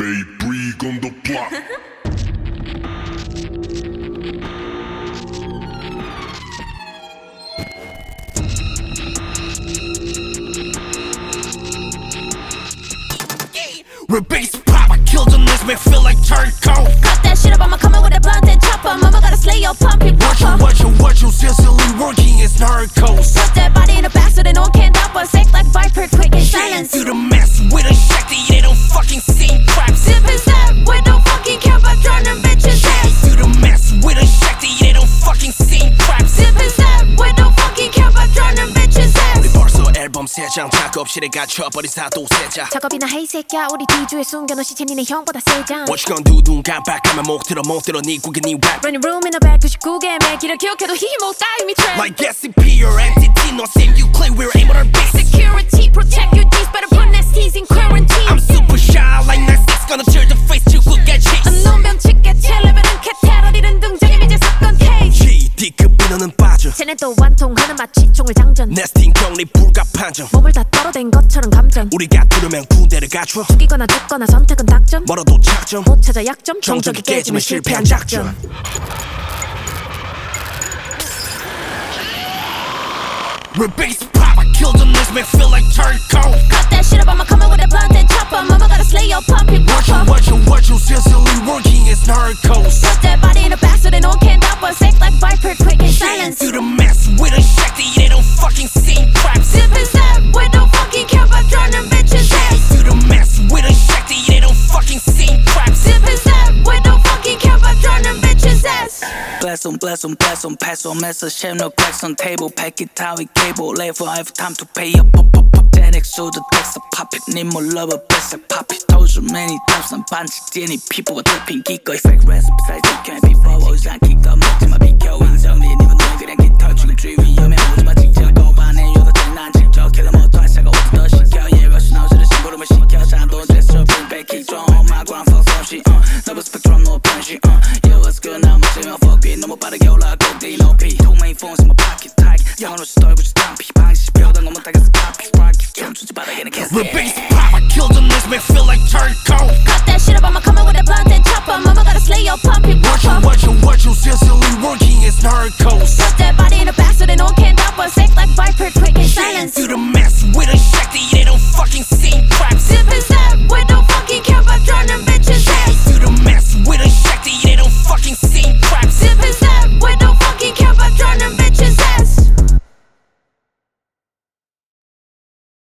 Brig on the block. Real bass pop, I killed on this, man, feel like turco. Cut that shit up, I'ma come in with a blunt and chopper. Mama gotta slay your pumpy rapper. What you, Sicily working is narcos. Put that body in a bag so they no one can stop us. Act like Viper, quick in silence. You the mess with a Shakti, they don't fucking see crap. Sippin' step, we don't fucking care about drowning bitches' ass. You the mess with a Shakti, they don't fucking see crap. Sippin' step, we don't fucking care about drowning bitches' ass. 우리 벌써 앨범 3장 작업실에 갇혀버린 사도 세자. 작업이나 해 이 새끼야 우리 뒤주에 숨겨놓은 시체 니네 형보다 세장. What you gonna do 눈 깜빡하면 못 들어 네 곡에 네 rap. Running room in a bag 99개 매기를 기억해도 힘 못 가 이미 trap. Like SCP or entity, no same you claim we're aiming our base. Security, protect your G's, better put nasties in quarantine. I'm super shy like Nessie, gonna turn the face to good get chase. unknown 병칙 개체 레벨은 캐테러리는 등장임 이제 사건 케이지. D급 인원은 빠져. 쟤네 또 완통하는 마치 총을 장전. 네스팅 격리 불가 판정. 몸을 다 떨어댄 것처럼 감전. 우리가 부르면 군대를 갖춰. 죽이거나 죽거나 선택은 닥점. 멀어도 착점. 못 찾아 약점. 정적이 깨지면 실패한 작전. Real bass pop, I killed on this, man, feel like turco. Cut that shit up, I'ma come in with a blunt and chopper. Mama gotta slay your pumpy rapper. What you, Sicily working is narcos. Put that body in a bag so they no one can stop us. Act like Viper, quick in silence. You the mess with a Shakti, they don't fucking see crap. Sippin' step, we don't fucking care about drowning bitches' ass. You the mess with a Shakti, they don't fucking see crap. Sippin' step, we don't fucking care about drowning bitches' ass. Bless on, pass on, message, share no cracks on table, pack it out with cable, late for every time to pay up, pop, 10x, so the text, pop it, need more love, best, pop it, told you many times, I'm punching, any people with the pinky, go, fake recipes, I can't be forwards, I kick up, my big yo, 인정리, even though 그냥 get touch, you dream, 여면 오지마, 직접, 고반에, 요도 난 직접, kill them all twice, I go, 더 시켜, yeah, rush, 나오지를 심부름을 시켜, 잔돈, gesture, bring back, kick drum, my ground, fuck, 없이, double spectrum, no punch, yeah, what's good, now, 마시면 fuck it, 너무 빠르게 올라가고, they no pee, two main phones in my pocket, tight, 영어로 떨고, 스탬피, 방식, 뼈다, 너무 따가서, copy, sparky, 좀 주지 바라게는 캐스, Real bass